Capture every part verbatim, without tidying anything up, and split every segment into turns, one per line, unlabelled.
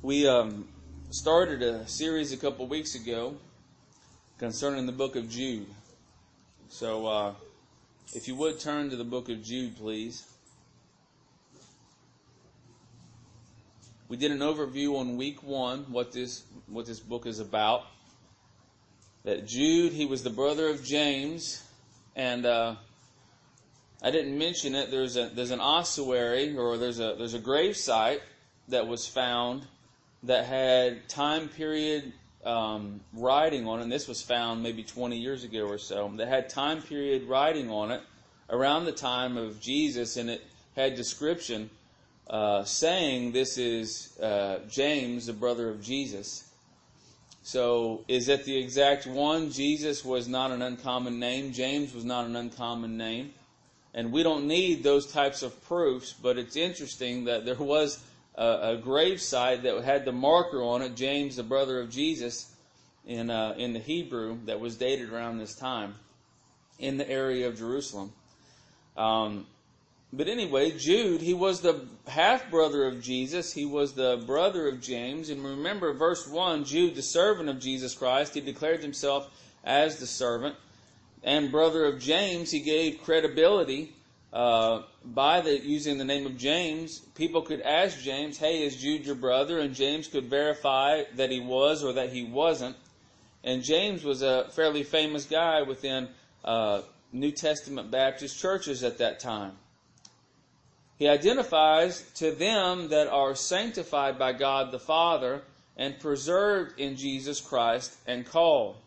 We um, started a series a couple weeks ago concerning the book of Jude. So uh, if you would turn to the book of Jude, please. We did an overview on week one, what this what this book is about. That Jude, he was the brother of James, and uh, I didn't mention it. There's a there's an ossuary, or there's a there's a grave site that was found that had time period um, writing on it. And this was found maybe twenty years ago or so. That had time period writing on it around the time of Jesus, and it had description uh, saying this is uh, James, the brother of Jesus. So is it the exact one? Jesus was not an uncommon name. James was not an uncommon name. And we don't need those types of proofs, but it's interesting that there was a, a grave site that had the marker on it, James, the brother of Jesus, in uh, in the Hebrew, that was dated around this time in the area of Jerusalem. Um, but anyway, Jude, he was the half-brother of Jesus. He was the brother of James. And remember, verse one, Jude, the servant of Jesus Christ, he declared himself as the servant. And brother of James, he gave credibility uh, by the using the name of James. People could ask James, hey, is Jude your brother? And James could verify that he was or that he wasn't. And James was a fairly famous guy within uh, New Testament Baptist churches at that time. He identifies to them that are sanctified by God the Father and preserved in Jesus Christ and called.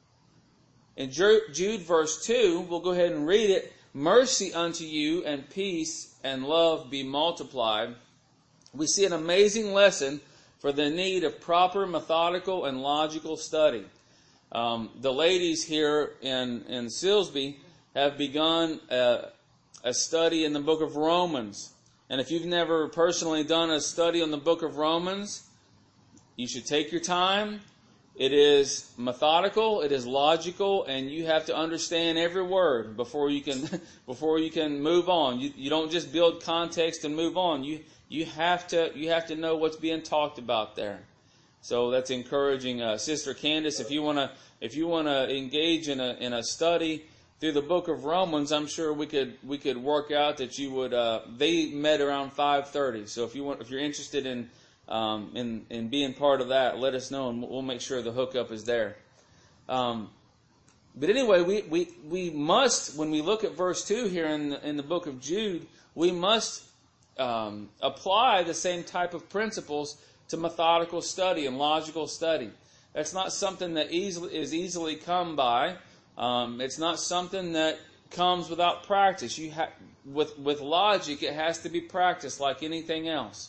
In Jude verse two, we'll go ahead and read it. Mercy unto you and peace and love be multiplied. We see an amazing lesson for the need of proper methodical and logical study. Um, the ladies here in, in Silsby have begun a, a study in the book of Romans. And if you've never personally done a study on the book of Romans, you should take your time. It is methodical, it is logical, and you have to understand every word before you can before you can move on. You, you don't just build context and move on. You you have to you have to know what's being talked about there. So that's encouraging. Uh, Sister Candace, if you wanna if you wanna engage in a in a study through the book of Romans, I'm sure we could we could work out that you would. Uh, they met around five thirty. So if you want if you're interested in Um, in, in being part of that, let us know, and we'll make sure the hookup is there. Um, but anyway, we, we, we must, when we look at verse two here in the, in the book of Jude, we must um, apply the same type of principles to methodical study and logical study. That's not something that easily is easily come by. Um, it's not something that comes without practice. You ha- with with logic, it has to be practiced like anything else.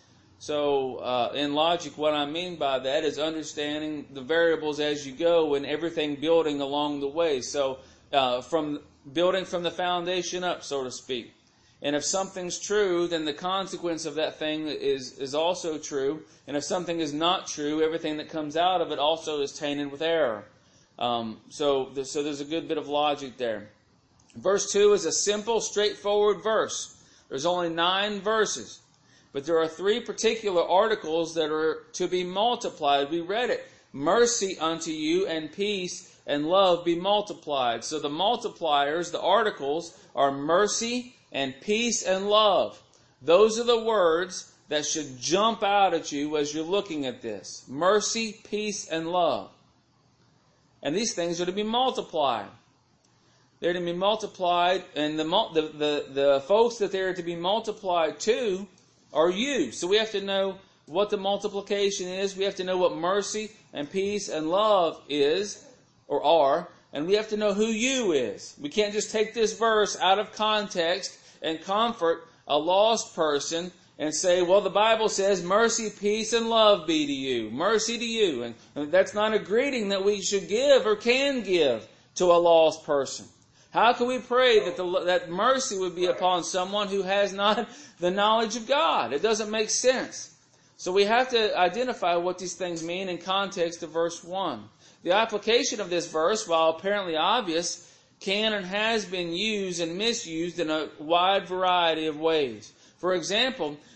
So, uh, in logic, what I mean by that is understanding the variables as you go and everything building along the way. So, uh, from building from the foundation up, so to speak. And if something's true, then the consequence of that thing is, is also true. And if something is not true, everything that comes out of it also is tainted with error. Um, so, so there's a good bit of logic there. Verse two is a simple, straightforward verse. There's only nine verses. But there are three particular articles that are to be multiplied. We read it. Mercy unto you and peace and love be multiplied. So the multipliers, the articles, are mercy and peace and love. Those are the words that should jump out at you as you're looking at this. Mercy, peace, and love. And these things are to be multiplied. They're to be multiplied, and the, the, the, the folks that they're to be multiplied to are you. So we have to know what the multiplication is. We have to know what mercy and peace and love is or are. And we have to know who you is. We can't just take this verse out of context and comfort a lost person and say, well, the Bible says mercy, peace, and love be to you. Mercy to you. And that's not a greeting that we should give or can give to a lost person. How can we pray that the, that mercy would be upon someone who has not the knowledge of God? It doesn't make sense. So we have to identify what these things mean in context of verse one. The application of this verse, while apparently obvious, can and has been used and misused in a wide variety of ways. For example,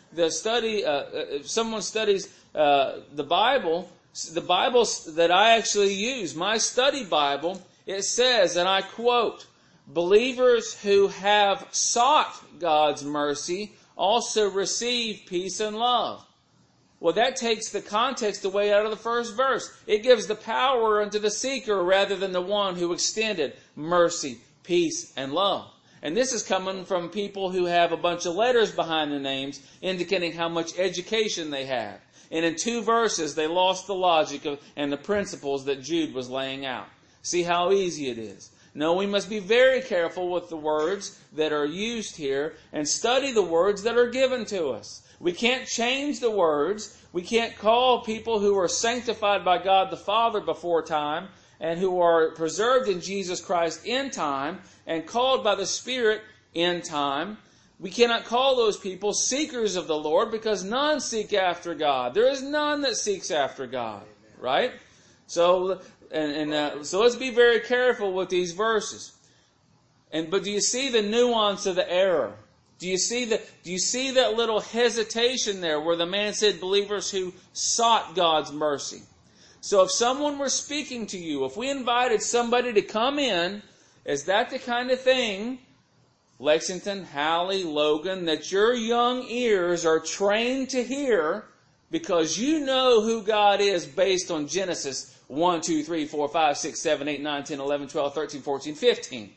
the study, uh, if someone studies uh, the Bible, the Bible that I actually use, my study Bible, it says, and I quote, "Believers who have sought God's mercy also receive peace and love." Well, that takes the context away out of the first verse. It gives the power unto the seeker rather than the one who extended mercy, peace, and love. And this is coming from people who have a bunch of letters behind their names indicating how much education they have. And in two verses, they lost the logic of, and the principles that Jude was laying out. See how easy it is. No, we must be very careful with the words that are used here and study the words that are given to us. We can't change the words. We can't call people who are sanctified by God the Father before time and who are preserved in Jesus Christ in time and called by the Spirit in time. We cannot call those people seekers of the Lord because none seek after God. There is none that seeks after God, right? So, and, and uh, so let's be very careful with these verses. And but do you see the nuance of the error? Do you see the, do you see that little hesitation there where the man said believers who sought God's mercy? So if someone were speaking to you, if we invited somebody to come in, is that the kind of thing, Lexington, Hallie, Logan, that your young ears are trained to hear because you know who God is based on Genesis one, two, three, four, five, six, seven, eight, nine, ten, eleven, twelve, thirteen, fourteen, fifteen.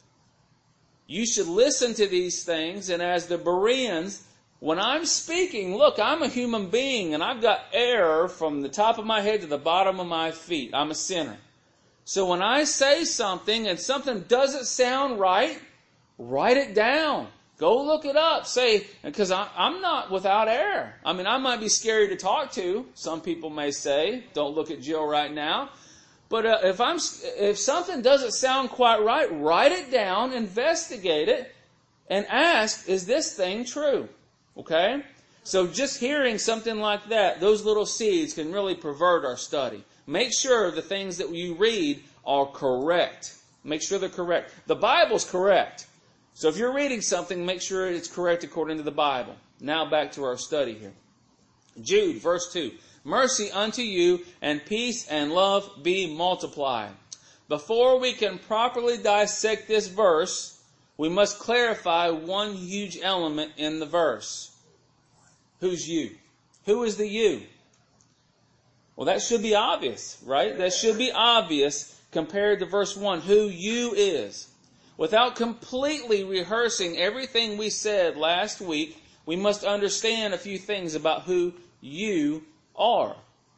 You should listen to these things, and as the Bereans, when I'm speaking, look, I'm a human being, and I've got error from the top of my head to the bottom of my feet. I'm a sinner. So when I say something and something doesn't sound right, write it down. Go look it up. Say, because I'm not without error. I mean, I might be scary to talk to. Some people may say, don't look at Jill right now. But uh, if I'm, if something doesn't sound quite right, write it down, investigate it, and ask, is this thing true? Okay? So just hearing something like that, those little seeds can really pervert our study. Make sure the things that you read are correct. Make sure they're correct. The Bible's correct. So if you're reading something, make sure it's correct according to the Bible. Now back to our study here. Jude, verse two. Mercy unto you, and peace and love be multiplied. Before we can properly dissect this verse, we must clarify one huge element in the verse. Who's you? Who is the you? Well, that should be obvious, right? That should be obvious compared to verse one, who you is. Without completely rehearsing everything we said last week, we must understand a few things about who you are.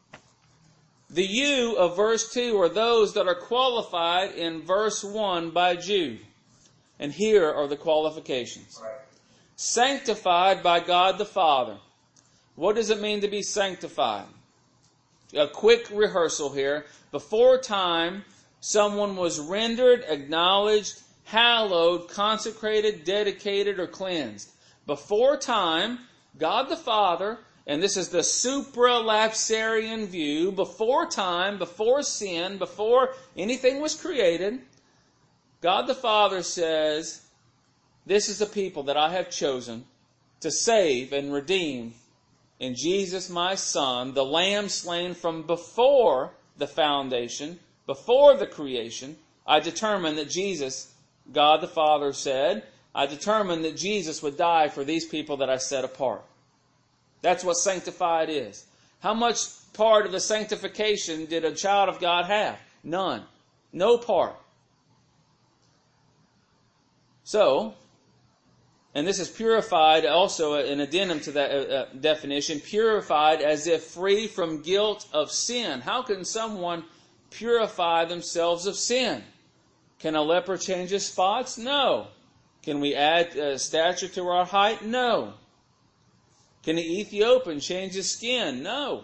The you of verse two are those that are qualified in verse one by Jude. And here are the qualifications. Sanctified by God the Father. What does it mean to be sanctified? A quick rehearsal here. Before time, someone was rendered, acknowledged, hallowed, consecrated, dedicated, or cleansed. Before time, God the Father, and this is the supralapsarian view, before time, before sin, before anything was created, God the Father says, this is the people that I have chosen to save and redeem in Jesus my Son, the Lamb slain from before the foundation, before the creation. I determined that Jesus, God the Father said, I determined that Jesus would die for these people that I set apart. That's what sanctified is. How much part of the sanctification did a child of God have? None. No part. So, and this is purified, also an addendum to that uh, definition, purified as if free from guilt of sin. How can someone purify themselves of sin? Can a leper change his spots? No. Can we add uh, stature to our height? No. Can an Ethiopian change his skin? No.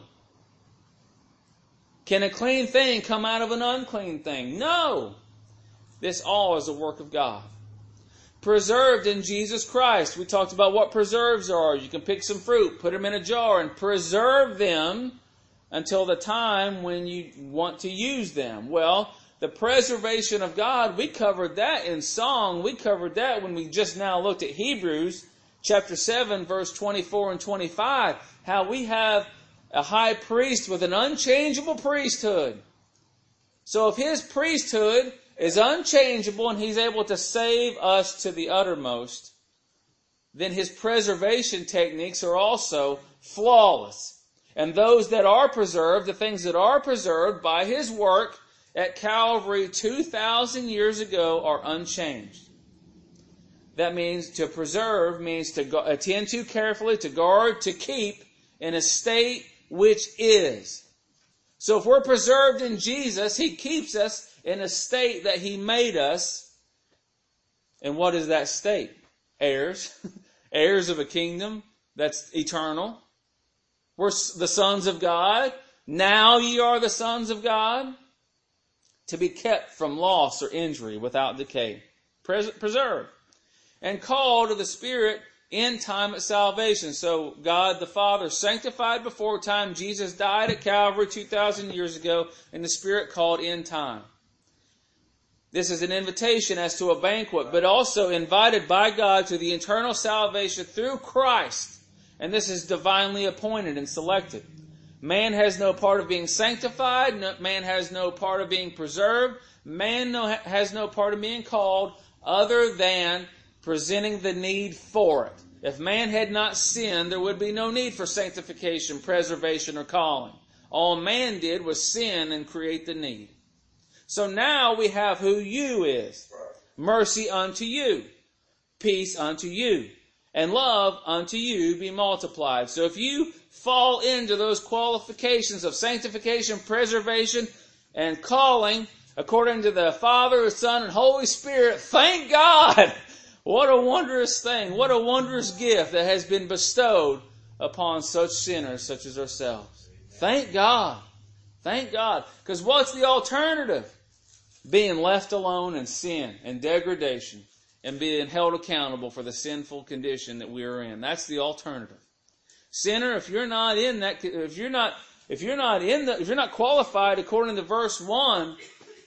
Can a clean thing come out of an unclean thing? No. This all is a work of God. Preserved in Jesus Christ. We talked about what preserves are. You can pick some fruit, put them in a jar, and preserve them until the time when you want to use them. Well, the preservation of God, we covered that in song. We covered that when we just now looked at Hebrews. chapter seven, verse twenty-four and twenty-five, how we have a high priest with an unchangeable priesthood. So if his priesthood is unchangeable and he's able to save us to the uttermost, then his preservation techniques are also flawless. And those that are preserved, the things that are preserved by his work at Calvary two thousand years ago, are unchanged. That means to preserve means to attend to carefully, to guard, to keep in a state which is. So if we're preserved in Jesus, he keeps us in a state that he made us. And what is that state? Heirs. Heirs of a kingdom that's eternal. We're the sons of God. Now ye are the sons of God. To be kept from loss or injury without decay. Pres- preserved. And called to the Spirit in time of salvation. So God the Father sanctified before time. Jesus died at Calvary two thousand years ago. And the Spirit called in time. This is an invitation as to a banquet, but also invited by God to the eternal salvation through Christ. And this is divinely appointed and selected. Man has no part of being sanctified. No, man has no part of being preserved. Man no, has no part of being called other than presenting the need for it. If man had not sinned, there would be no need for sanctification, preservation, or calling. All man did was sin and create the need. So now we have who you is. Mercy unto you. Peace unto you. And love unto you be multiplied. So if you fall into those qualifications of sanctification, preservation, and calling, according to the Father, Son, and Holy Spirit, thank God! What a wondrous thing. What a wondrous gift that has been bestowed upon such sinners such as ourselves. Thank God. Thank God. Because what's the alternative? Being left alone in sin and degradation and being held accountable for the sinful condition that we are in. That's the alternative. Sinner, if you're not in that, if you're not, if you're not in the, if you're not qualified according to verse one,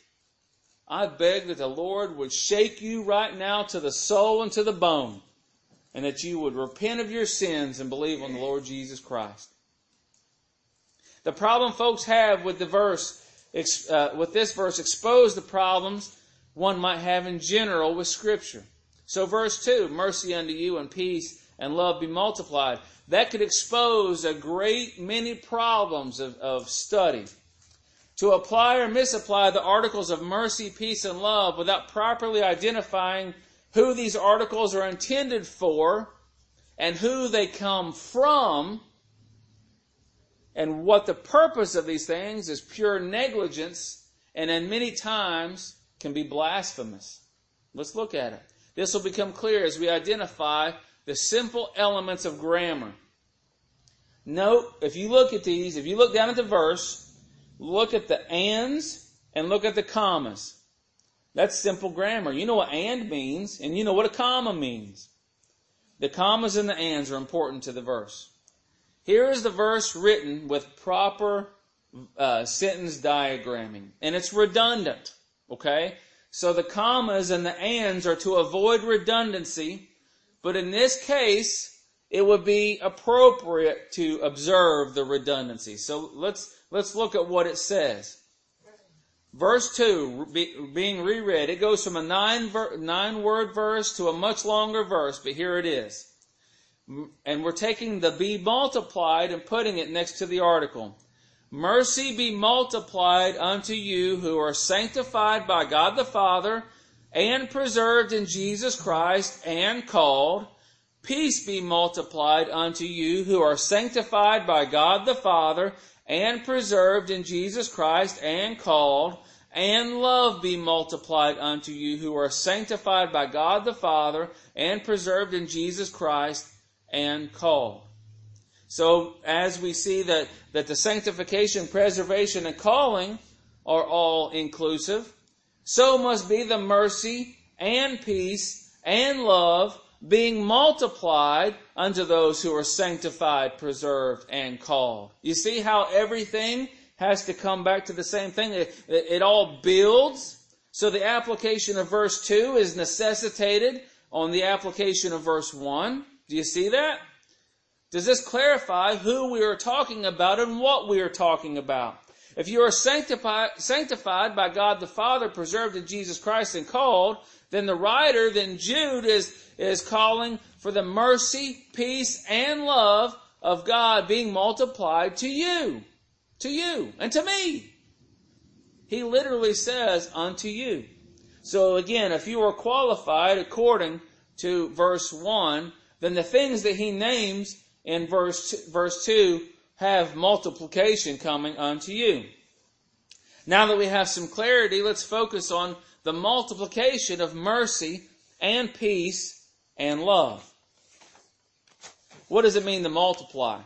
I beg that the Lord would shake you right now to the soul and to the bone, and that you would repent of your sins and believe on the Lord Jesus Christ. The problem folks have with the verse, uh, with this verse, expose the problems one might have in general with Scripture. So verse two, mercy unto you and peace and love be multiplied. That could expose a great many problems of, of study. To apply or misapply the articles of mercy, peace, and love without properly identifying who these articles are intended for and who they come from and what the purpose of these things is pure negligence and in many times can be blasphemous. Let's look at it. This will become clear as we identify the simple elements of grammar. Note, if you look at these, if you look down at the verse, look at the ands and look at the commas. That's simple grammar. You know what and means, and you know what a comma means. The commas and the ands are important to the verse. Here is the verse written with proper uh, sentence diagramming, and it's redundant. Okay? So the commas and the ands are to avoid redundancy, but in this case, it would be appropriate to observe the redundancy. So let's let's look at what it says. Verse two, be, being reread, it goes from a nine ver, nine word verse to a much longer verse, but here it is. And we're taking the be multiplied and putting it next to the article. Mercy be multiplied unto you who are sanctified by God the Father and preserved in Jesus Christ and called. Peace be multiplied unto you who are sanctified by God the Father and preserved in Jesus Christ and called. And love be multiplied unto you who are sanctified by God the Father and preserved in Jesus Christ and called. So as we see that, that the sanctification, preservation, and calling are all inclusive, so must be the mercy and peace and love being multiplied unto those who are sanctified, preserved, and called. You see how everything has to come back to the same thing? It, it, it all builds. So the application of verse two is necessitated on the application of verse one. Do you see that? Does this clarify who we are talking about and what we are talking about? If you are sanctified, sanctified by God the Father, preserved in Jesus Christ and called, then the writer, then Jude, is, is calling for the mercy, peace, and love of God being multiplied to you. To you and to me. He literally says, unto you. So again, if you are qualified according to verse one, then the things that he names in verse verse two have multiplication coming unto you. Now that we have some clarity, let's focus on the multiplication of mercy and peace and love. What does it mean to multiply?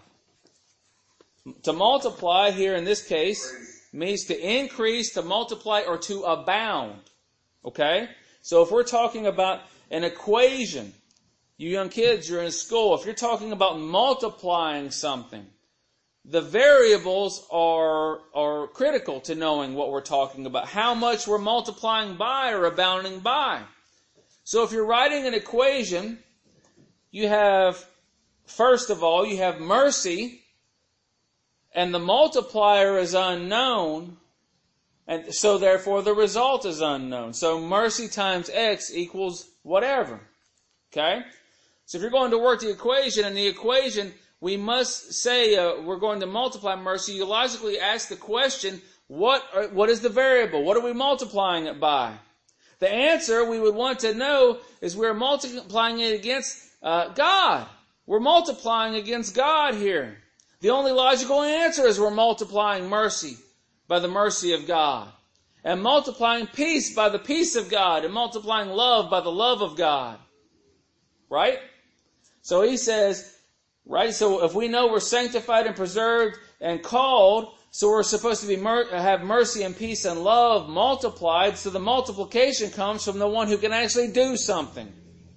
To multiply here in this case means to increase, to multiply, or to abound. Okay? So if we're talking about an equation, you young kids, you're in school, if you're talking about multiplying something, the variables are, are critical to knowing what we're talking about. How much we're multiplying by or abounding by. So if you're writing an equation, you have, first of all, you have mercy, and the multiplier is unknown, and so therefore the result is unknown. So mercy times x equals whatever. Okay? So if you're going to work the equation, and the equation, we must say uh, we're going to multiply mercy. You logically ask the question, what are, what is the variable? What are we multiplying it by? The answer we would want to know is we're multiplying it against uh, God. We're multiplying against God here. The only logical answer is we're multiplying mercy by the mercy of God. And multiplying peace by the peace of God. And multiplying love by the love of God. Right? So he says, right, so if we know we're sanctified and preserved and called, so we're supposed to be mer- have mercy and peace and love multiplied, so the multiplication comes from the one who can actually do something.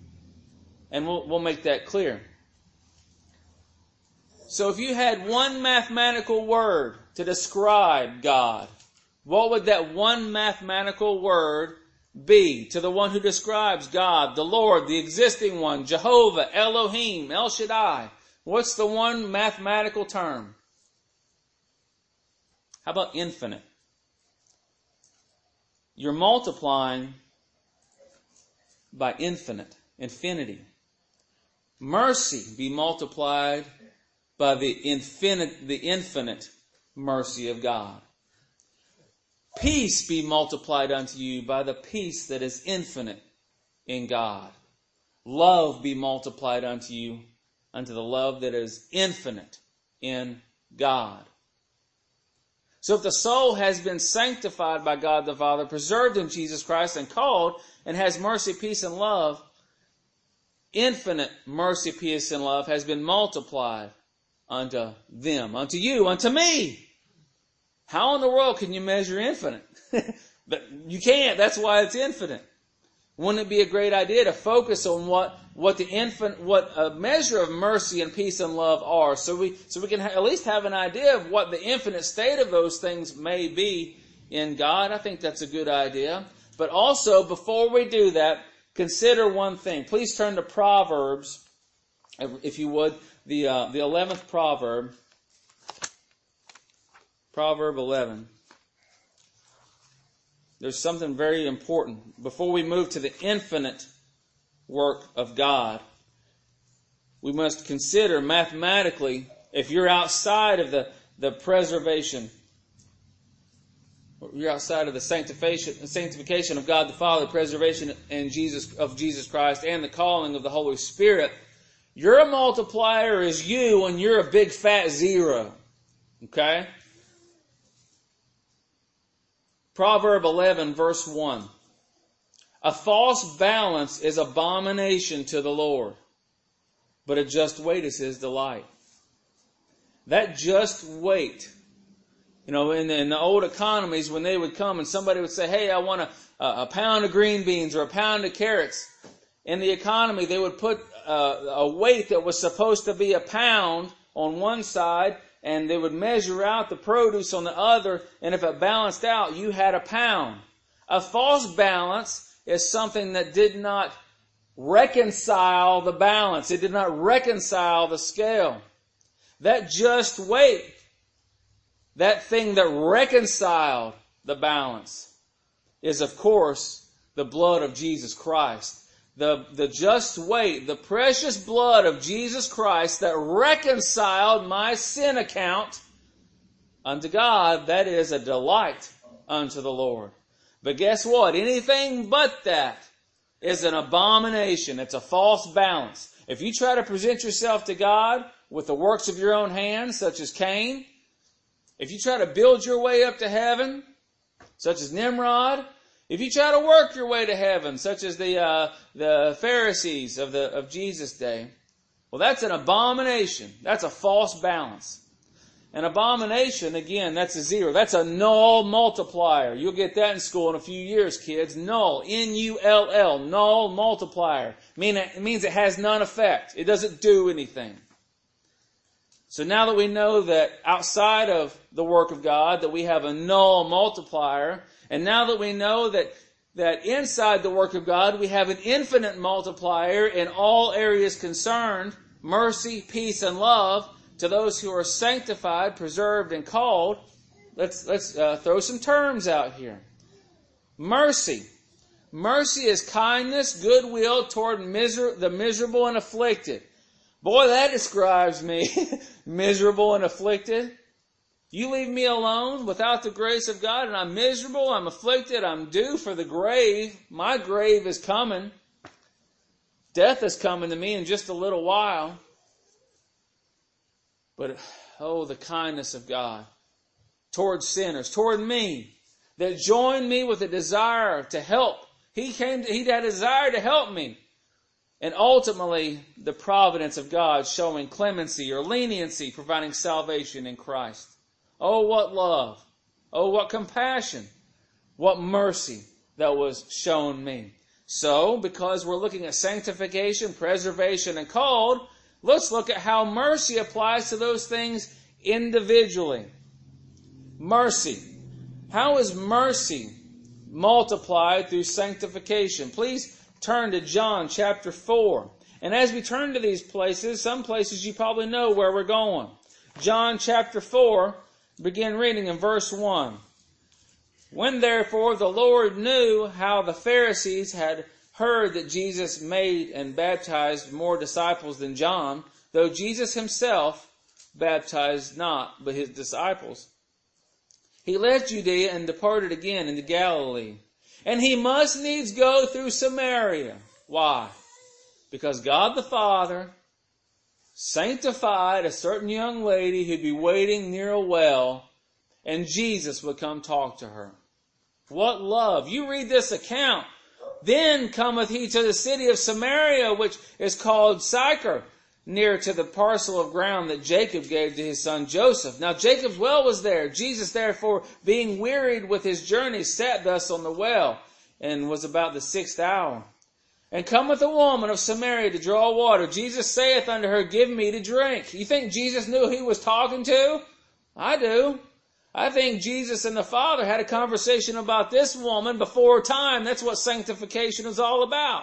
And we'll, we'll make that clear. So if you had one mathematical word to describe God, what would that one mathematical word be to the one who describes God, the Lord, the existing one, Jehovah, Elohim, El Shaddai? What's the one mathematical term? How about infinite? You're multiplying by infinite, infinity. Mercy be multiplied by the infinite, the infinite mercy of God. Peace be multiplied unto you by the peace that is infinite in God. Love be multiplied unto you unto the love that is infinite in God. So if the soul has been sanctified by God the Father, preserved in Jesus Christ, and called, and has mercy, peace, and love, infinite mercy, peace, and love has been multiplied unto them, unto you, unto me. How in the world can you measure infinite? But you can't. That's why it's infinite. Wouldn't it be a great idea to focus on what, what the infant, what a measure of mercy and peace and love are, so we so we can ha- at least have an idea of what the infinite state of those things may be in God? I think that's a good idea. But also, before we do that, consider one thing. Please turn to Proverbs, if you would, the uh, the eleventh proverb. Proverb eleven. There's something very important. Before we move to the infinite work of God, we must consider mathematically, if you're outside of the, the preservation, you're outside of the sanctification, the sanctification of God the Father, preservation in Jesus, of Jesus Christ, and the calling of the Holy Spirit, your multiplier is you, and you're a big fat zero. Okay? Proverb eleven, verse one. A false balance is abomination to the Lord, but a just weight is His delight. That just weight, you know, in the, in the old economies, when they would come and somebody would say, hey, I want a, a pound of green beans or a pound of carrots. In the economy, they would put a, a weight that was supposed to be a pound on one side, and they would measure out the produce on the other, and if it balanced out, you had a pound. A false balance is something that did not reconcile the balance. It did not reconcile the scale. That just weight, that thing that reconciled the balance, is of course the blood of Jesus Christ. The, the just weight, the precious blood of Jesus Christ that reconciled my sin account unto God. That is a delight unto the Lord. But guess what? Anything but that is an abomination. It's a false balance. If you try to present yourself to God with the works of your own hands, such as Cain, if you try to build your way up to heaven, such as Nimrod, if you try to work your way to heaven, such as the uh, the Pharisees of the of Jesus' day, well, that's an abomination. That's a false balance. An abomination, again, that's a zero. That's a null multiplier. You'll get that in school in a few years, kids. Null, N U L L, null multiplier. It means it has none effect. It doesn't do anything. So now that we know that outside of the work of God, that we have a null multiplier, and now that we know that, that inside the work of God, we have an infinite multiplier in all areas concerned, mercy, peace, and love, to those who are sanctified, preserved, and called, let's, let's uh, throw some terms out here. Mercy. Mercy is kindness, goodwill toward miser- the miserable and afflicted. Boy, that describes me. Miserable and afflicted. You leave me alone without the grace of God, and I'm miserable, I'm afflicted, I'm due for the grave. My grave is coming. Death is coming to me in just a little while. But, oh, the kindness of God toward sinners, toward me, that joined me with a desire to help. He came, to, he had a desire to help me. And ultimately, the providence of God showing clemency or leniency, providing salvation in Christ. Oh, what love. Oh, what compassion. What mercy that was shown me. So, because we're looking at sanctification, preservation, and called, let's look at how mercy applies to those things individually. Mercy. How is mercy multiplied through sanctification? Please turn to John chapter four. And as we turn to these places, some places you probably know where we're going. John chapter four, begin reading in verse one. When therefore the Lord knew how the Pharisees had heard that Jesus made and baptized more disciples than John, though Jesus himself baptized not, but his disciples, he left Judea and departed again into Galilee. And he must needs go through Samaria. Why? Because God the Father sanctified a certain young lady who'd be waiting near a well, and Jesus would come talk to her. What love! You read this account. Then cometh he to the city of Samaria, which is called Sychar, near to the parcel of ground that Jacob gave to his son Joseph. Now Jacob's well was there. Jesus, therefore, being wearied with his journey, sat thus on the well, and was about the sixth hour. And cometh a woman of Samaria to draw water. Jesus saith unto her, Give me to drink. You think Jesus knew who he was talking to? I do. I think Jesus and the Father had a conversation about this woman before time. That's what sanctification is all about.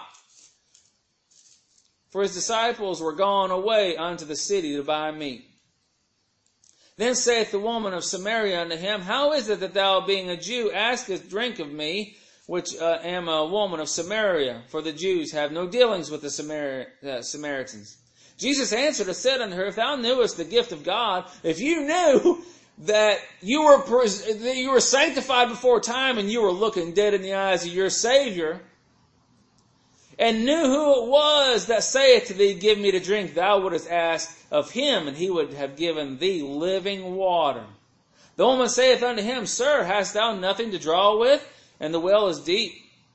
For his disciples were gone away unto the city to buy meat. Then saith the woman of Samaria unto him, How is it that thou, being a Jew, askest drink of me, which uh, am a woman of Samaria? For the Jews have no dealings with the Samari- uh, Samaritans. Jesus answered and said unto her, If thou knewest the gift of God, if you knew that you were that you were sanctified before time and you were looking dead in the eyes of your Savior, and knew who it was that saith to thee, Give me to drink, thou wouldest ask of him, and he would have given thee living water. The woman saith unto him, Sir, hast thou nothing to draw with, and the well is deep?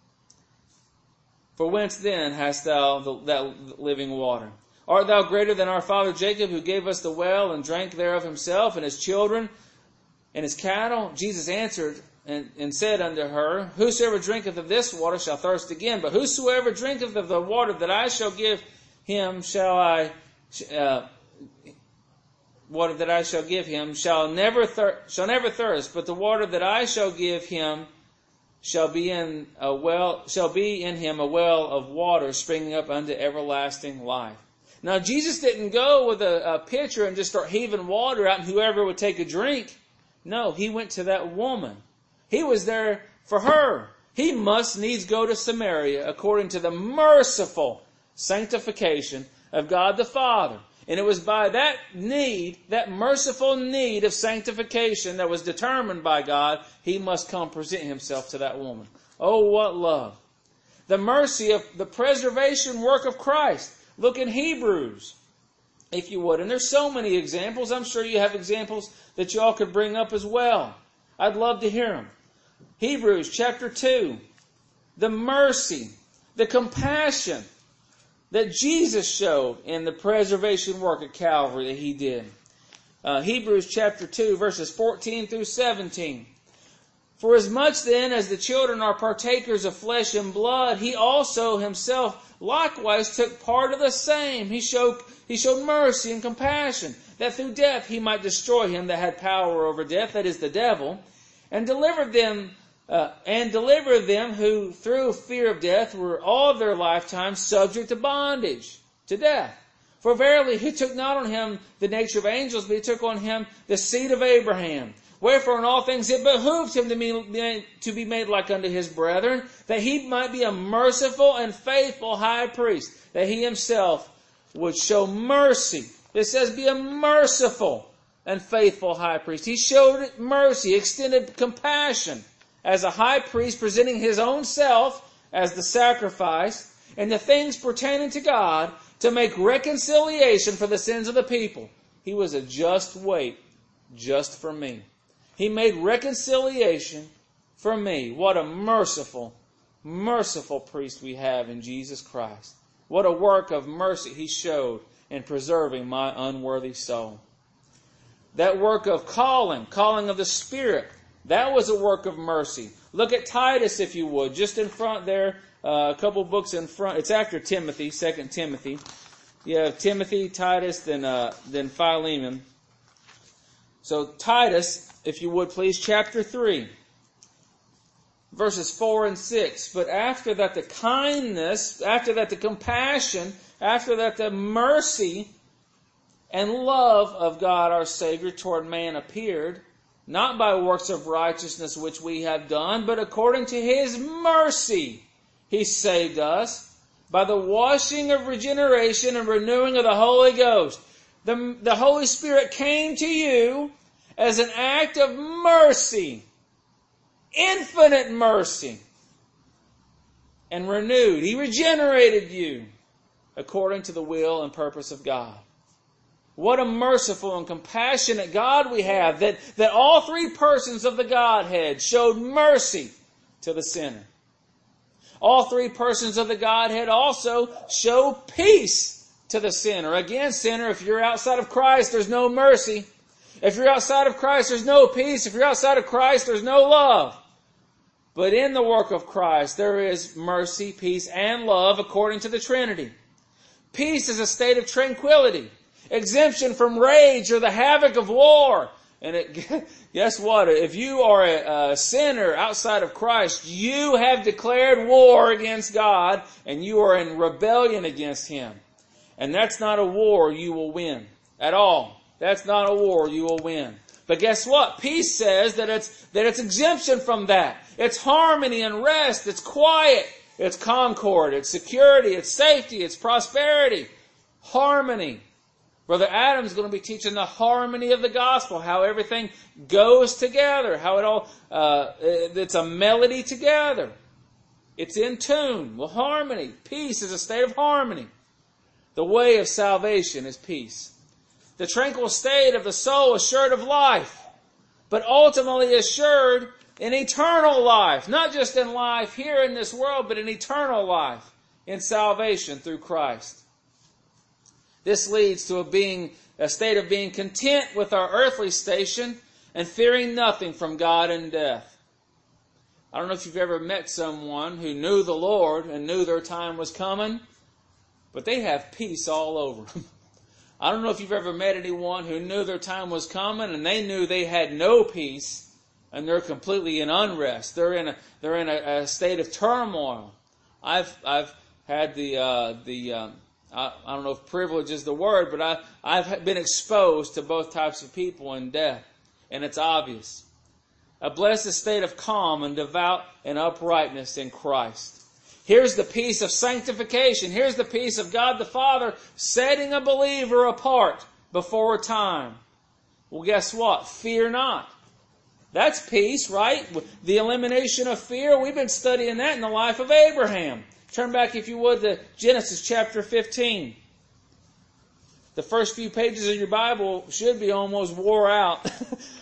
For whence then hast thou the, that living water? Art thou greater than our father Jacob, who gave us the well, and drank thereof himself, and his children, and his cattle? Jesus answered and, and said unto her, Whosoever drinketh of this water shall thirst again, but whosoever drinketh of the water that I shall give him shall I uh, water that I shall give him shall never thir- shall never thirst, but the water that I shall give him shall be in a well shall be in him a well of water springing up unto everlasting life. Now Jesus didn't go with a, a pitcher and just start heaving water out and whoever would take a drink. No, he went to that woman. He was there for her. He must needs go to Samaria according to the merciful sanctification of God the Father. And it was by that need, that merciful need of sanctification that was determined by God, he must come present himself to that woman. Oh, what love. The mercy of the preservation work of Christ. Look in Hebrews, if you would. And there's so many examples. I'm sure you have examples that you all could bring up as well. I'd love to hear them. Hebrews chapter two. The mercy, the compassion that Jesus showed in the preservation work at Calvary that he did. Uh, Hebrews chapter two, verses fourteen through seventeen. For as much then as the children are partakers of flesh and blood, he also himself likewise took part of the same. He showed, he showed mercy and compassion, that through death he might destroy him that had power over death, that is the devil, and delivered them Uh, and deliver them who, through fear of death, were all their lifetime subject to bondage, to death. For verily he took not on him the nature of angels, but he took on him the seed of Abraham. Wherefore in all things it behooved him to be, to be made like unto his brethren, that he might be a merciful and faithful high priest, that he himself would show mercy. It says be a merciful and faithful high priest. He showed mercy, extended compassion, as a high priest presenting his own self as the sacrifice, and the things pertaining to God, to make reconciliation for the sins of the people. He was a just weight, just for me. He made reconciliation for me. What a merciful, merciful priest we have in Jesus Christ. What a work of mercy he showed in preserving my unworthy soul. That work of calling, calling of the Spirit, that was a work of mercy. Look at Titus, if you would, just in front there, uh, a couple books in front. It's after Timothy, Second Timothy. You have Timothy, Titus, then uh, then Philemon. So Titus, if you would please, chapter three, verses four and six. But after that the kindness, after that the compassion, after that the mercy and love of God our Savior toward man appeared, not by works of righteousness which we have done, but according to his mercy he saved us, by the washing of regeneration and renewing of the Holy Ghost. The, the Holy Spirit came to you as an act of mercy, infinite mercy, and renewed. He regenerated you according to the will and purpose of God. What a merciful and compassionate God we have, that, that all three persons of the Godhead showed mercy to the sinner. All three persons of the Godhead also show peace to the sinner. Again, sinner, if you're outside of Christ, there's no mercy. If you're outside of Christ, there's no peace. If you're outside of Christ, there's no love. But in the work of Christ, there is mercy, peace, and love according to the Trinity. Peace is a state of tranquility, exemption from rage or the havoc of war. And it, guess what? If you are a, a sinner outside of Christ, you have declared war against God and you are in rebellion against Him. And that's not a war you will win at all. That's not a war you will win. But guess what? Peace says that it's, that it's exemption from that. It's harmony and rest. It's quiet. It's concord. It's security. It's safety. It's prosperity. Harmony. Brother Adam's going to be teaching the harmony of the gospel, how everything goes together, how it all, uh, it's a melody together. It's in tune. Well, harmony. Peace is a state of harmony. The way of salvation is peace. The tranquil state of the soul assured of life, but ultimately assured in eternal life. Not just in life here in this world, but in eternal life, in salvation through Christ. This leads to a being a state of being content with our earthly station and fearing nothing from God and death. I don't know if you've ever met someone who knew the Lord and knew their time was coming, but they have peace all over. I don't know if you've ever met anyone who knew their time was coming and they knew they had no peace, and they're completely in unrest. They're in a they're in a, a state of turmoil. I've I've had the uh, the uh, I, I don't know if privilege is the word, but I I've been exposed to both types of people in death, and it's obvious. A blessed state of calm and devout and uprightness in Christ. Here's the peace of sanctification. Here's the peace of God the Father setting a believer apart before time. Well, guess what? Fear not. That's peace, right? The elimination of fear. We've been studying that in the life of Abraham. Turn back, if you would, to Genesis chapter fifteen. The first few pages of your Bible should be almost wore out.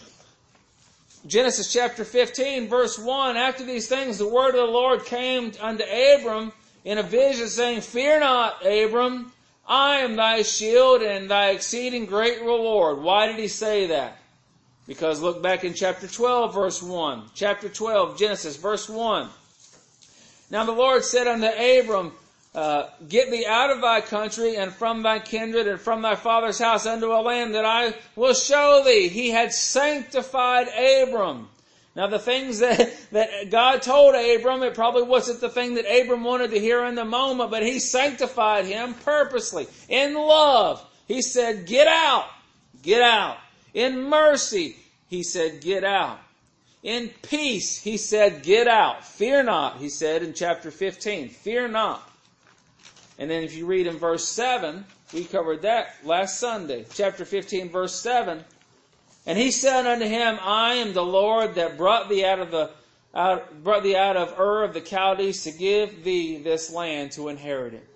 Genesis chapter fifteen, verse one, after these things, the word of the Lord came unto Abram in a vision, saying, Fear not, Abram, I am thy shield and thy exceeding great reward. Why did he say that? Because look back in chapter twelve, verse one. Chapter twelve, Genesis, verse one. Now the Lord said unto Abram, uh, Get thee out of thy country and from thy kindred and from thy father's house unto a land that I will show thee. He had sanctified Abram. Now the things that, that God told Abram, it probably wasn't the thing that Abram wanted to hear in the moment, but He sanctified him purposely. In love, He said, Get out, get out. In mercy, He said, Get out. In peace, He said, Get out. Fear not, He said in chapter fifteen. Fear not. And then if you read in verse seven, we covered that last Sunday. Chapter fifteen, verse seven. And He said unto him, I am the Lord that brought thee out of the out, brought thee out of Ur of the Chaldees to give thee this land to inherit it.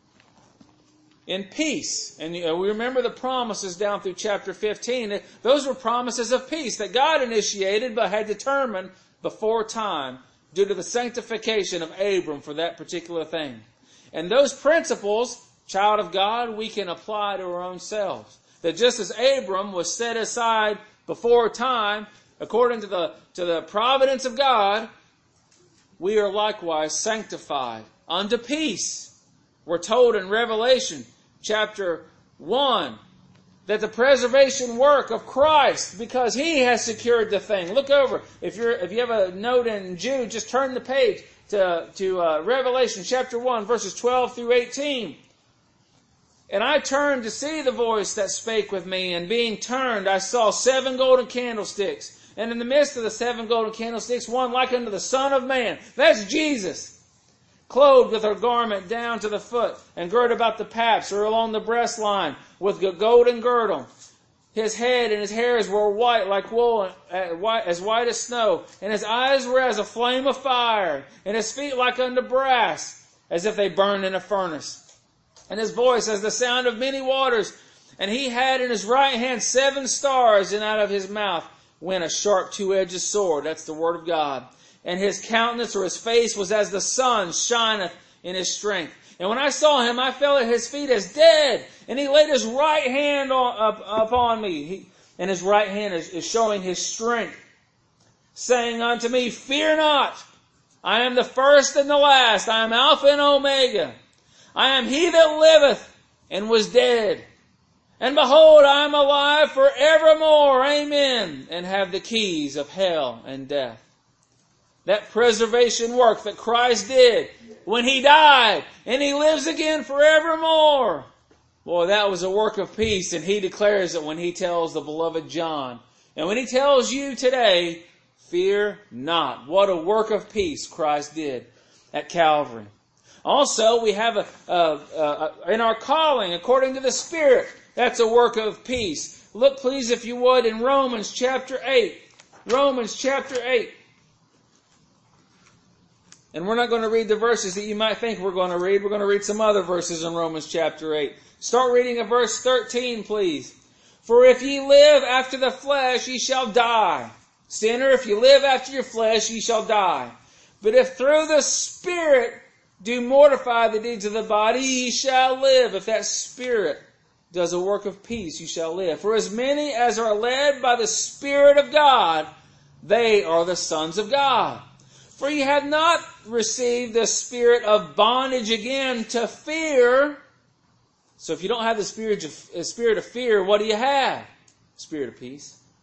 In peace. And you know, we remember the promises down through chapter fifteen. Those were promises of peace that God initiated but had determined before time due to the sanctification of Abram for that particular thing. And those principles, child of God, we can apply to our own selves. That just as Abram was set aside before time, according to the, to the providence of God, we are likewise sanctified unto peace. We're told in Revelation chapter one that the preservation work of Christ, because He has secured the thing. Look over. If you're if you have a note in Jude, just turn the page to, to uh, Revelation chapter one, verses twelve through eighteen. And I turned to see the voice that spake with me, and being turned, I saw seven golden candlesticks. And in the midst of the seven golden candlesticks, one like unto the Son of Man. That's Jesus. Clothed with her garment down to the foot, and girt about the paps, or along the breastline, with a golden girdle. His head and his hairs were white like wool, as white as snow. And his eyes were as a flame of fire, and his feet like unto brass, as if they burned in a furnace. And his voice as the sound of many waters. And he had in his right hand seven stars, and out of his mouth went a sharp two-edged sword. That's the word of God. And his countenance or his face was as the sun shineth in his strength. And when I saw him, I fell at his feet as dead. And he laid his right hand on, up, upon me. He, and his right hand is, is showing his strength, saying unto me, Fear not. I am the first and the last. I am Alpha and Omega. I am he that liveth and was dead. And behold, I am alive forevermore. Amen. And have the keys of hell and death. That preservation work that Christ did when He died and He lives again forevermore. Boy, that was a work of peace, and He declares it when He tells the beloved John. And when He tells you today, fear not. What a work of peace Christ did at Calvary. Also, we have a, a, a, a in our calling, according to the Spirit, that's a work of peace. Look, please, if you would, in Romans chapter eight. Romans chapter eight. And we're not going to read the verses that you might think we're going to read. We're going to read some other verses in Romans chapter eight. Start reading at verse thirteen, please. For if ye live after the flesh, ye shall die. Sinner, if you live after your flesh, ye shall die. But if through the Spirit do mortify the deeds of the body, ye shall live. If that Spirit does a work of peace, you shall live. For as many as are led by the Spirit of God, they are the sons of God. For ye have not received the spirit of bondage again to fear. So if you don't have the spirit of, the spirit of fear, what do you have? Spirit of peace.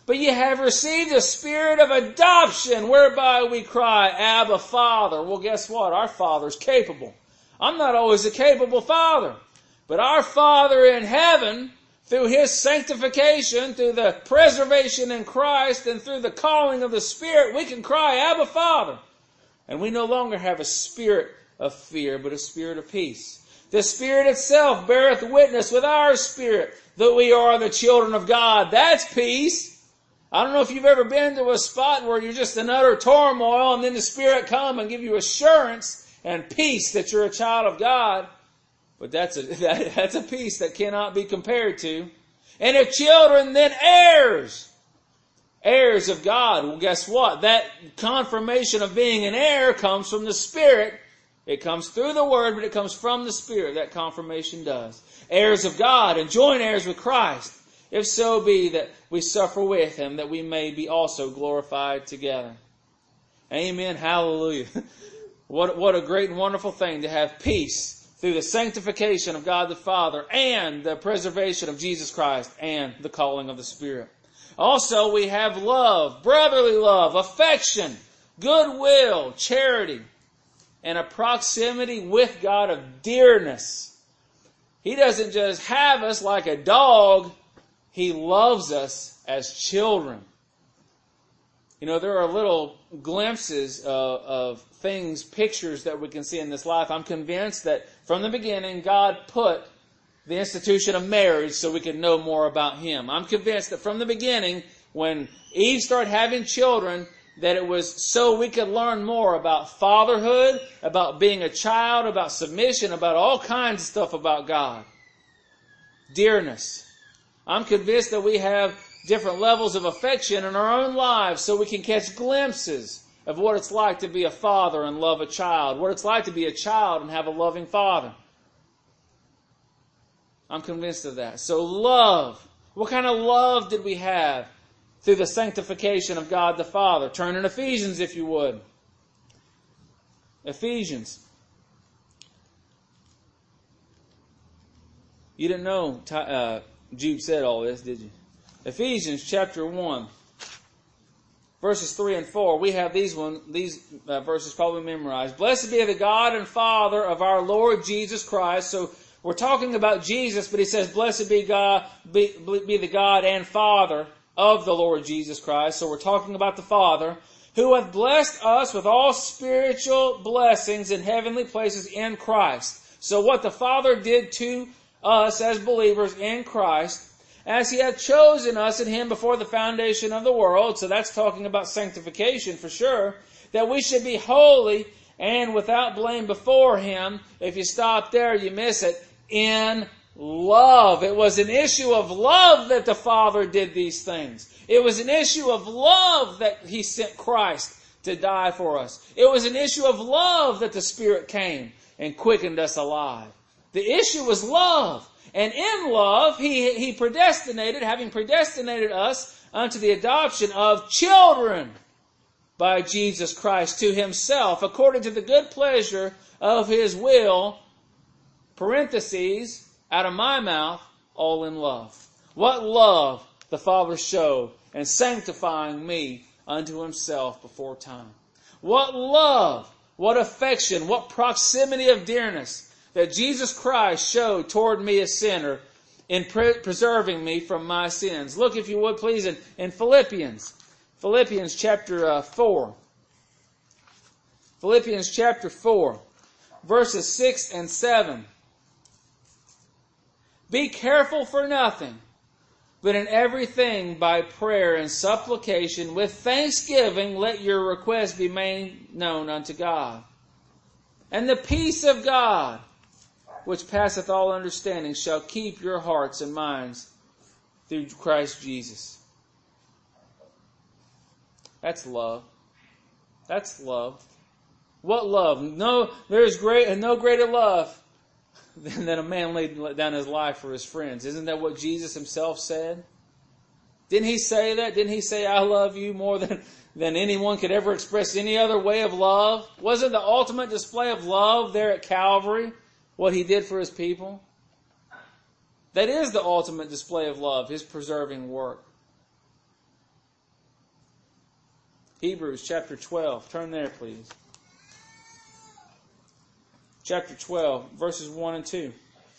But ye have received the Spirit of adoption, whereby we cry, Abba, Father. Well, guess what? Our Father's capable. I'm not always a capable Father. But our Father in heaven, through His sanctification, through the preservation in Christ, and through the calling of the Spirit, we can cry, Abba, Father. And we no longer have a spirit of fear, but a spirit of peace. The Spirit itself beareth witness with our spirit that we are the children of God. That's peace. I don't know if you've ever been to a spot where you're just in utter turmoil and then the Spirit come and give you assurance and peace that you're a child of God. But that's a, that, that's a peace that cannot be compared to. And if children, then heirs. Heirs of God. Well, guess what? That confirmation of being an heir comes from the Spirit. It comes through the Word, but it comes from the Spirit. That confirmation does. Heirs of God and joint heirs with Christ. If so be that we suffer with Him, that we may be also glorified together. Amen. Hallelujah. What, what a great and wonderful thing to have peace through the sanctification of God the Father and the preservation of Jesus Christ and the calling of the Spirit. Also, we have love, brotherly love, affection, goodwill, charity, and a proximity with God of dearness. He doesn't just have us like a dog. He loves us as children. You know, there are little glimpses of, of things, pictures that we can see in this life. I'm convinced that from the beginning, God put the institution of marriage so we could know more about Him. I'm convinced that from the beginning, when Eve started having children, that it was so we could learn more about fatherhood, about being a child, about submission, about all kinds of stuff about God. Dearness. I'm convinced that we have different levels of affection in our own lives so we can catch glimpses of what it's like to be a father and love a child, what it's like to be a child and have a loving father. I'm convinced of that. So love. What kind of love did we have through the sanctification of God the Father? Turn in Ephesians if you would. Ephesians. You didn't know uh, Jude said all this, did you? Ephesians chapter one. Verses three and four. We have these one, these uh, verses probably memorized. Blessed be the God and Father of our Lord Jesus Christ. So we're talking about Jesus, but he says, blessed be God, be, be the God and Father of the Lord Jesus Christ. So we're talking about the Father, who hath blessed us with all spiritual blessings in heavenly places in Christ. So what the Father did to us as believers in Christ, as He hath chosen us in Him before the foundation of the world. So that's talking about sanctification for sure. That we should be holy and without blame before Him. If you stop there, you miss it. In love. It was an issue of love that the Father did these things. It was an issue of love that He sent Christ to die for us. It was an issue of love that the Spirit came and quickened us alive. The issue was love. And in love, He, he predestinated, having predestinated us unto the adoption of children by Jesus Christ to Himself, according to the good pleasure of His will, parentheses, out of my mouth, all in love. What love the Father showed in sanctifying me unto Himself before time. What love, what affection, what proximity of dearness that Jesus Christ showed toward me, a sinner, in pre- preserving me from my sins. Look, if you would, please, in, in Philippians. Philippians chapter uh, four. Philippians chapter four, verses six and seven. Be careful for nothing, but in everything by prayer and supplication with thanksgiving let your requests be made known unto God. And the peace of God, which passeth all understanding, shall keep your hearts and minds through Christ Jesus. That's love. That's love. What love? No, there's great and no greater love than that a man laid down his life for his friends. Isn't that what Jesus Himself said? Didn't He say that? Didn't He say, I love you more than, than anyone could ever express any other way of love? Wasn't the ultimate display of love there at Calvary what He did for His people? That is the ultimate display of love, His preserving work. Hebrews chapter twelve. Turn there, please. Chapter twelve, verses one and two.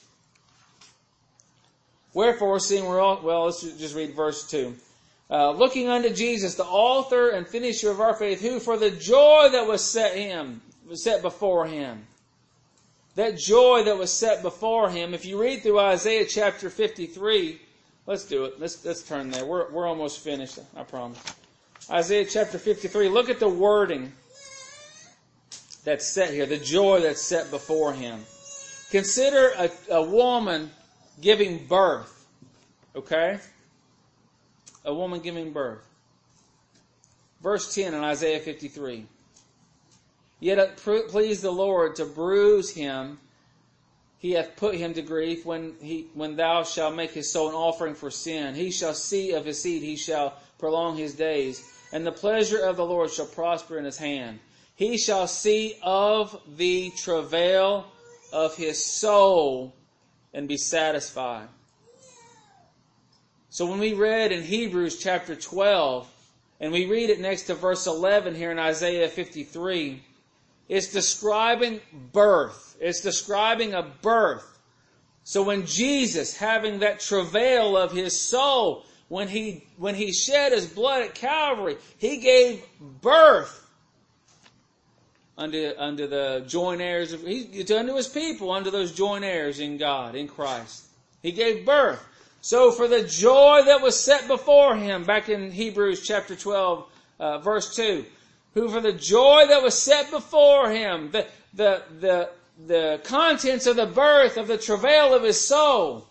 Wherefore, seeing we're all... Well, let's just read verse two. Uh, looking unto Jesus, the author and finisher of our faith, who for the joy that was set him, was set before him. That joy that was set before him. If you read through Isaiah chapter fifty-three, let's do it. Let's let's turn there. We're we're almost finished, I promise. Isaiah chapter fifty-three. Look at the wording that's set here. The joy that's set before him. Consider a, a woman giving birth. Okay? A woman giving birth. Verse ten in Isaiah fifty-three. Yet it pleased the Lord to bruise him. He hath put him to grief. When he, when thou shalt make his soul an offering for sin, he shall see of his seed, he shall prolong his days. And the pleasure of the Lord shall prosper in his hand. He shall see of the travail of his soul and be satisfied. So when we read in Hebrews chapter twelve, and we read it next to verse eleven here in Isaiah fifty-three, it's describing birth. It's describing a birth. So when Jesus, having that travail of his soul, when he when he shed his blood at Calvary, he gave birth unto, unto the joint heirs of he, unto his people, unto those joint heirs in God, in Christ. He gave birth. So for the joy that was set before him, back in Hebrews chapter twelve, uh, verse two, who for the joy that was set before him, the, the, the, the contents of the birth, of the travail of his soul,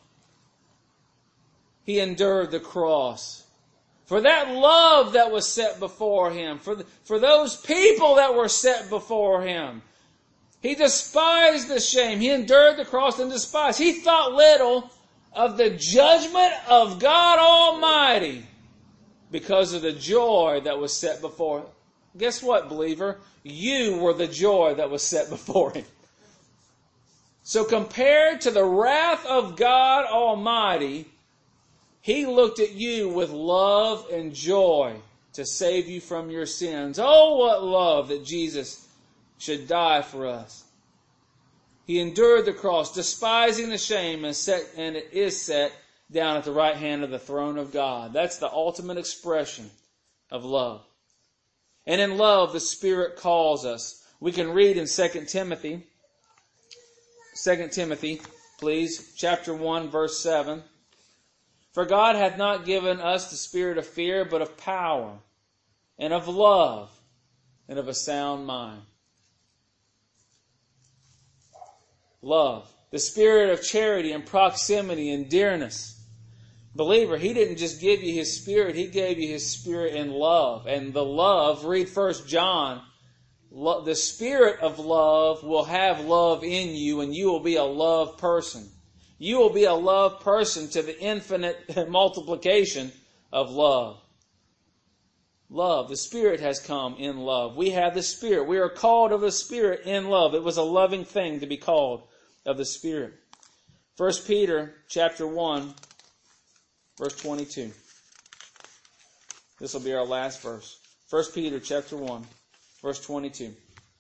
he endured the cross. For that love that was set before him, for, the, for those people that were set before him, he despised the shame. He endured the cross and despised. He thought little of the judgment of God Almighty because of the joy that was set before him. Guess what, believer? You were the joy that was set before him. So compared to the wrath of God Almighty, he looked at you with love and joy to save you from your sins. Oh, what love that Jesus should die for us. He endured the cross, despising the shame, and set and it is set down at the right hand of the throne of God. That's the ultimate expression of love. And in love, the Spirit calls us. We can read in Second Timothy, Second Timothy, please, chapter one, verse seven. For God hath not given us the spirit of fear, but of power, and of love, and of a sound mind. Love. The spirit of charity and proximity and dearness. Believer, he didn't just give you his spirit, he gave you his spirit in love. And the love, read First John, the spirit of love will have love in you, and you will be a love person. You will be a love person to the infinite multiplication of love. Love. The Spirit has come in love. We have the Spirit. We are called of the Spirit in love. It was a loving thing to be called of the Spirit. First Peter chapter one, verse twenty-two. This will be our last verse. First Peter chapter one, verse twenty-two.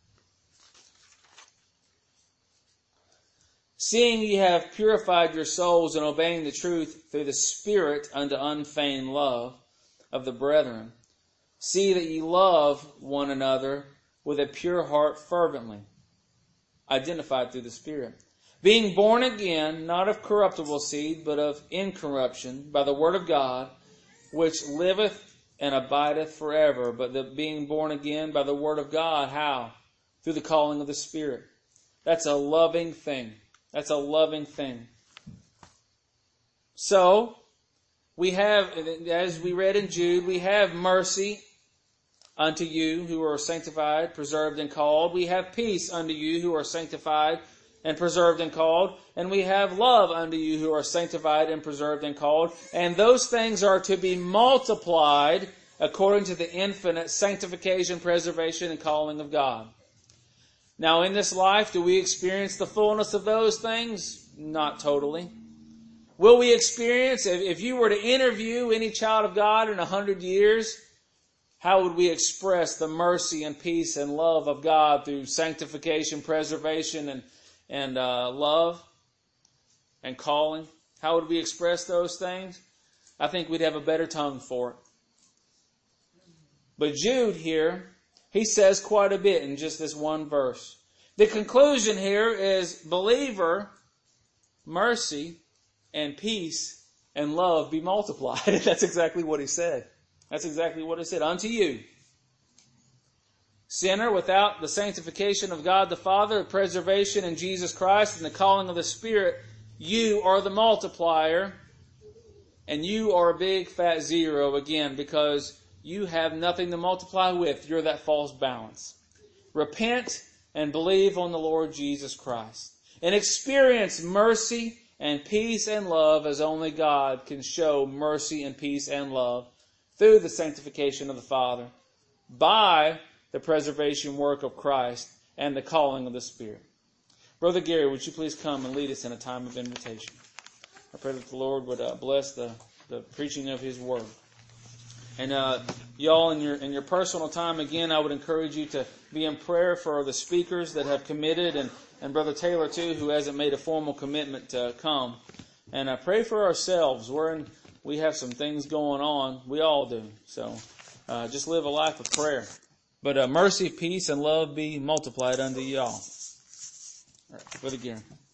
Seeing ye have purified your souls in obeying the truth through the Spirit unto unfeigned love of the brethren, see that ye love one another with a pure heart fervently, identified through the Spirit. Being born again, not of corruptible seed, but of incorruption, by the word of God, which liveth and abideth forever. But the being born again by the word of God, how? Through the calling of the Spirit. That's a loving thing. That's a loving thing. So, we have, as we read in Jude, we have mercy unto you who are sanctified, preserved, and called. We have peace unto you who are sanctified and preserved and called. And we have love unto you who are sanctified and preserved and called. And those things are to be multiplied according to the infinite sanctification, preservation, and calling of God. Now, in this life, do we experience the fullness of those things? Not totally. Will we experience, if you were to interview any child of God in a hundred years, How would we express the mercy and peace and love of God through sanctification, preservation, and, and uh, love and calling? How would we express those things? I think we'd have a better tongue for it. But Jude here, he says quite a bit in just this one verse. The conclusion here is believer, mercy, and peace and love be multiplied. That's exactly what he said. That's exactly what he said. Unto you, sinner, without the sanctification of God the Father, preservation in Jesus Christ, and the calling of the Spirit, you are the multiplier, and you are a big fat zero again, because you have nothing to multiply with. You're that false balance. Repent and believe on the Lord Jesus Christ, and experience mercy and peace and love as only God can show mercy and peace and love through the sanctification of the Father, by the preservation work of Christ and the calling of the Spirit. Brother Gary, would you please come and lead us in a time of invitation? I pray that the Lord would uh, bless the, the preaching of His Word. And uh, y'all, in your in your personal time, again, I would encourage you to be in prayer for the speakers that have committed, and, and Brother Taylor, too, who hasn't made a formal commitment to come. And uh, pray for ourselves. We're in, we have some things going on. We all do. So uh, just live a life of prayer. But uh, mercy, peace, and love be multiplied unto y'all. All right, Brother Gary.